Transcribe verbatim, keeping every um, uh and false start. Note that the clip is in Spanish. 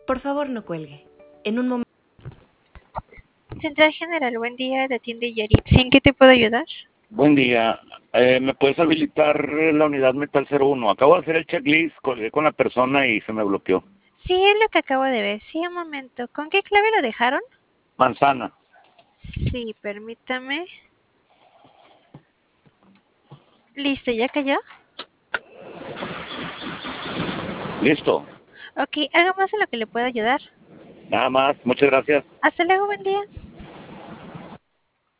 Por favor, no cuelgue. En un momento. Central General, buen día, de atiende Yaritzi. ¿En qué te puedo ayudar? Buen día. Eh, ¿Me puedes habilitar la unidad Metal cero uno? Acabo de hacer el checklist, colgué con la persona y se me bloqueó. Sí, es lo que acabo de ver. Sí, un momento. ¿Con qué clave lo dejaron? Manzana. Sí, permítame. Listo, ¿ya cayó? Listo. Ok, ¿algo más en lo que le puedo ayudar? Nada más. Muchas gracias. Hasta luego, buen día.